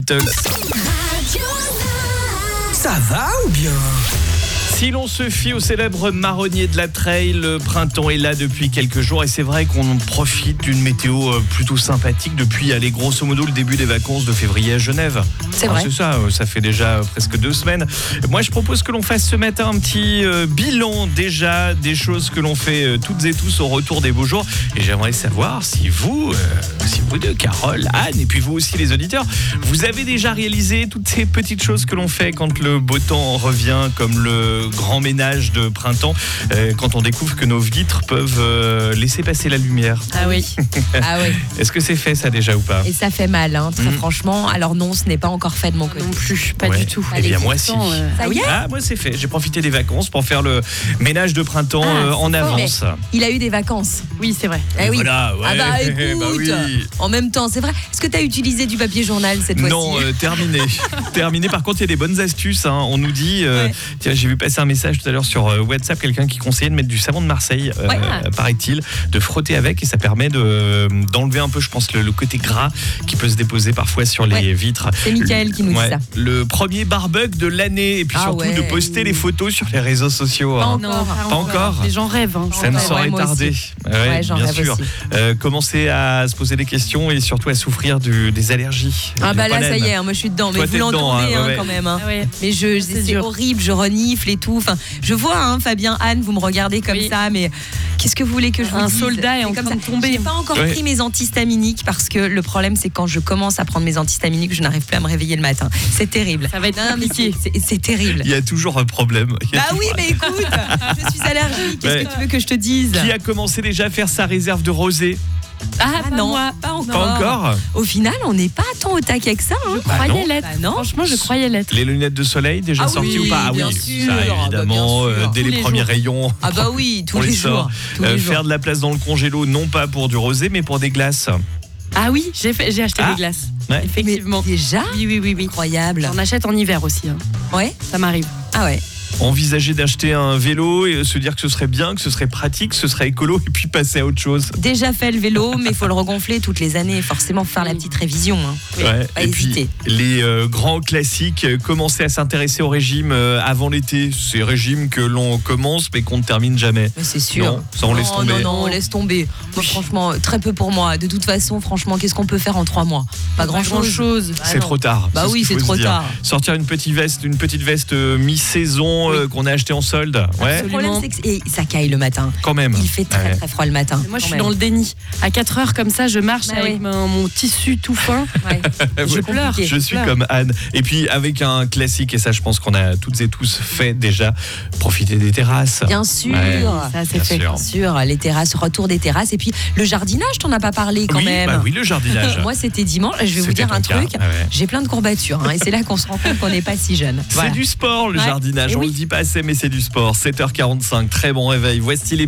Ça va ou bien ? Si l'on se fie au célèbre marronnier de la Treille, le printemps est là depuis quelques jours et c'est vrai qu'on profite d'une météo plutôt sympathique depuis, grosso modo, le début des vacances de février à Genève. C'est vrai. C'est ça, ça fait déjà presque 2 semaines. Moi, je propose que l'on fasse ce matin un petit bilan déjà des choses que l'on fait toutes et tous au retour des beaux jours. Et j'aimerais savoir si vous deux, Carole, Anne, et puis vous aussi les auditeurs, vous avez déjà réalisé toutes ces petites choses que l'on fait quand le beau temps revient, comme le grand ménage de printemps, quand on découvre que nos vitres peuvent laisser passer la lumière. Ah oui. Ah oui. Est-ce que c'est fait ça déjà ou pas ? Et ça fait mal, très franchement. Alors non, ce n'est pas encore fait de mon côté. Non plus, pas du tout. Eh bien moi si. Ça y est ? Ah, moi c'est fait. J'ai profité des vacances pour faire le ménage de printemps en avance. Il a eu des vacances. Oui, c'est vrai. Eh oui. Voilà, ouais. Ah bah écoute, Bah oui. en même temps, c'est vrai. Est-ce que tu as utilisé du papier journal cette fois-ci ? Non, terminé. Terminé. Par contre, il y a des bonnes astuces. On nous dit, tiens, j'ai vu passer un message tout à l'heure sur WhatsApp, quelqu'un qui conseillait de mettre du savon de Marseille, paraît-il, de frotter avec et ça permet d'enlever un peu, je pense, le côté gras qui peut se déposer parfois sur les vitres. C'est Mickaël qui nous dit ça. Le premier barbug de l'année et puis surtout de poster les photos sur les réseaux sociaux. Pas Pas encore. Les gens rêvent. Ça ne saurait tarder. J'en bien rêve sûr. aussi. Commencer à se poser des questions et surtout à souffrir des allergies. Ah du bah là, pollen. ça y est, moi je suis dedans. Toi, Mais vous t'es dedans, l'entendez quand même. Ah ouais. Mais c'est dur. horrible, je renifle et tout. Enfin, je vois, Fabien, Anne, vous me regardez comme ça, mais qu'est-ce que vous voulez que je vous dise ? Un soldat est en comme train ça. de tomber. J'ai pas encore pris mes antihistaminiques parce que le problème, c'est quand je commence à prendre mes antihistaminiques, je n'arrive plus à me réveiller le matin. C'est terrible. Ça va être mais compliqué. c'est terrible. Il y a toujours un problème. Bah oui, mais écoute, je suis allergique. Qu'est-ce que tu veux que je te dise ? Qui a commencé déjà à faire sa réserve de rosée ? Ah non, moi. pas encore. Pas encore ? Au final, on n'est pas tant au taquet que ça. Je croyais l'être. Bah non. Franchement, je croyais l'être. Les lunettes de soleil déjà sorties ou pas ? bien sûr. Ça évidemment, Bah, bien sûr. dès Tous les les premiers jours. rayons. Ah bah oui, tous on les sort. jours. Tous les jours. Faire de la place dans le congélo, non pas pour du rosé, mais pour des glaces. Ah oui, j'ai acheté des glaces. Ouais. Effectivement. Mais déjà ? Oui. Incroyable. J'en achète en hiver aussi. Ouais. Ça m'arrive. Ah ouais. Envisager d'acheter un vélo et se dire que ce serait bien, que ce serait pratique, que ce serait écolo et puis passer à autre chose. Déjà fait le vélo, mais il faut le regonfler toutes les années. Forcément, faire la petite révision. Ouais. Pas Et hésiter. puis les grands classiques, commencer à s'intéresser au régime avant l'été. C'est régime que l'on commence mais qu'on ne termine jamais. Mais c'est sûr. Non, ça on laisse tomber. Non, laisse tomber. Moi, franchement, très peu pour moi. De toute façon, franchement, qu'est-ce qu'on peut faire en 3 mois ? Pas grand-chose. C'est trop tard. Bah ce oui, qu'il c'est faut trop se dire. tard. Sortir une petite veste mi-saison qu'on a acheté en solde. Ouais, Le problème, c'est que ça caille le matin. quand même. Il fait très très froid le matin. Moi, je suis dans le déni. À 4 heures comme ça, je marche Bah avec oui. mon tissu tout fin. Ouais. Je pleure. Je suis pleure. comme Anne. Et puis avec un classique, et ça je pense qu'on a toutes et tous fait déjà, profiter des terrasses. Bien sûr. Ouais. Ça, c'est Bien fait. sûr. Bien sûr, les terrasses, retour des terrasses. Et puis le jardinage, t'en as pas parlé quand Oui, même. bah oui, le jardinage. Moi, c'était dimanche. Je vais vous C'était dire un ton cas. truc. Ah ouais. J'ai plein de courbatures. Et c'est là qu'on se rend compte qu'on n'est pas si jeune. C'est du sport le Ouais. jardinage. Et On oui. le dit pas assez, mais c'est du sport. 7h45, très bon réveil. Voici les